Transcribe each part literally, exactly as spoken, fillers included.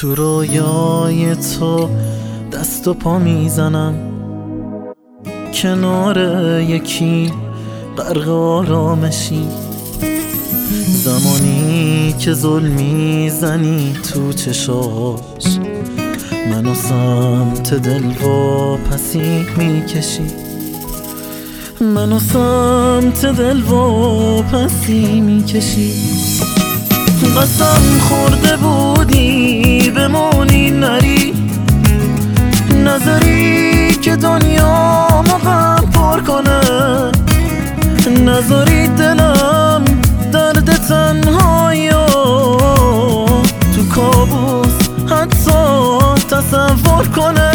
تو رویای تو دست و پا میزنم، کنار یکی غرق آرامشی. زمانی که ظلم میزنی تو چشاش، منو سمت دلواپسی میکشی. منو سمت دلواپسی میکشی. قسم خورده بودی بمونی نری، نذاری که دنیامو غم پر کنه، نذاری دلم درد تنهاییو تو کابوس حتی تصور کنه.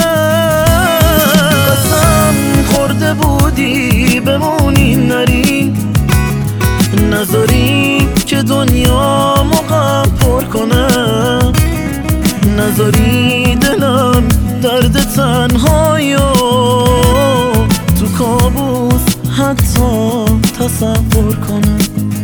قسم خورده بودی بمونی نری، نذاری که دنیامو غم پر کنه، نذاری دلم درد تنهاییو تو کابوس حتی تصور کنه.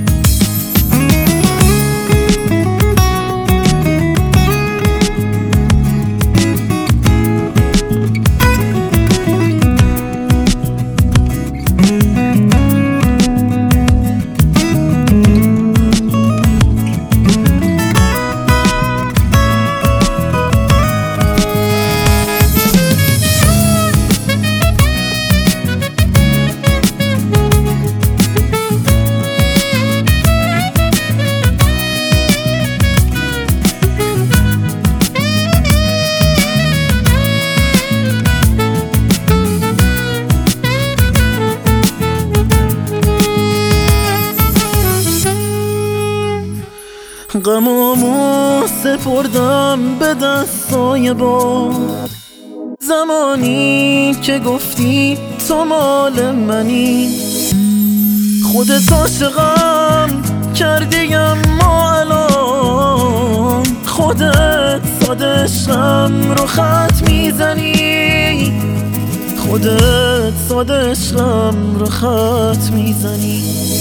غمامو سپردم به دستای باد، زمانی که گفتی تو مال منی. خودت عاشقم کردی اما الان خودت ساده عشقم رو خط میزنی. خودت ساده عشقم رو خط میزنی.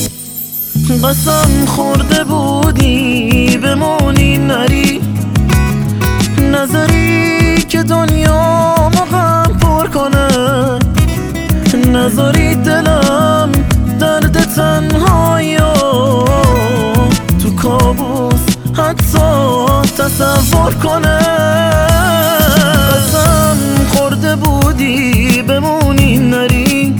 قسم خورده بودی بمونی نری، نذاری که دنیامو غم پر کنه، نذاری دلم درد تنهاییو تو کابوس حتی تصور کنه. قسم خورده بودی بمونی نری،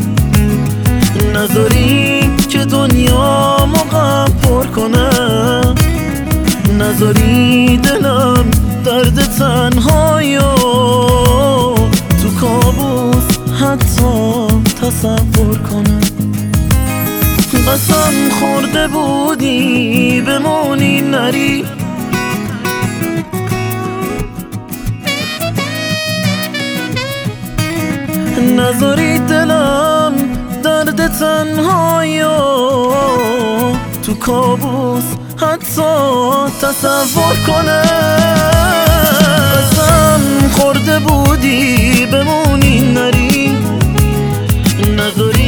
نذاری که دنیامو غم پر کنه، نذاری دلم درد تنهاییو تو کابوس حتی تصور کنه. قسم خورده بودی بمونی نری، نذاری دلم درد تنهاییو تو کابوس حتی تصور کنه. قسم خورده بودی بمونی نری، نذاری